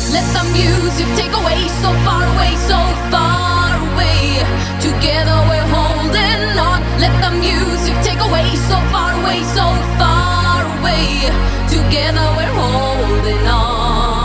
Let the music take away, so far away, so far away. Together we're holding on. Let the music take away, so far away, so far away. Together we're holding on.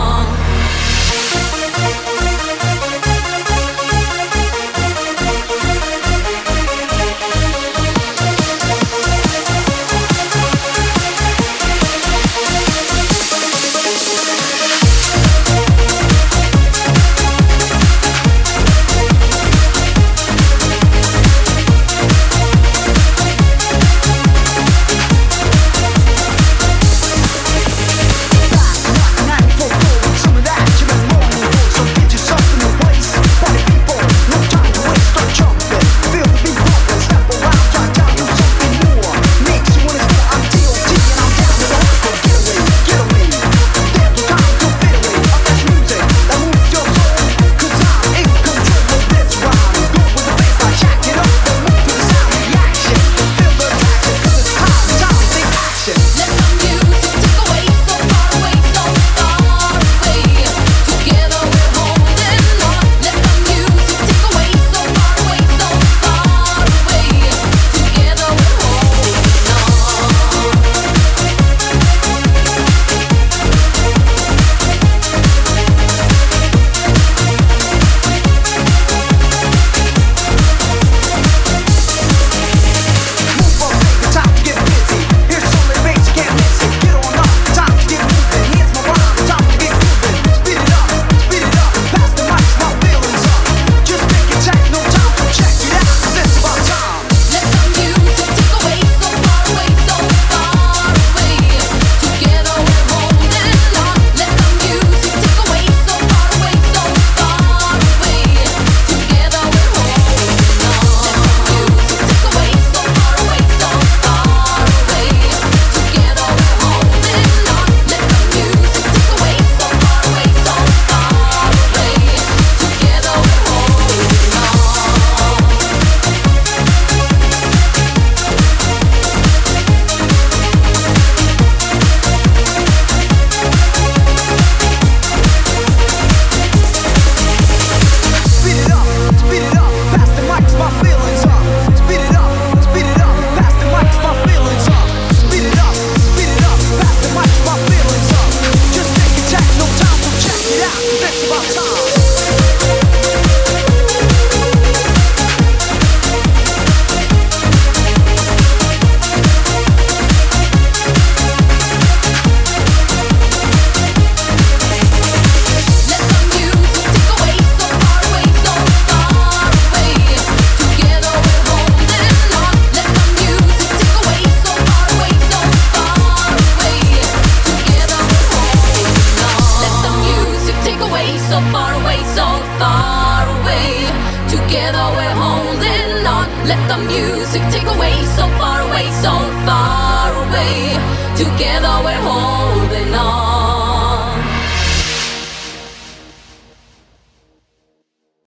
So far away, so far away. Together we're holding on. Let the music take away, so far away, so far away. Together we're holding on.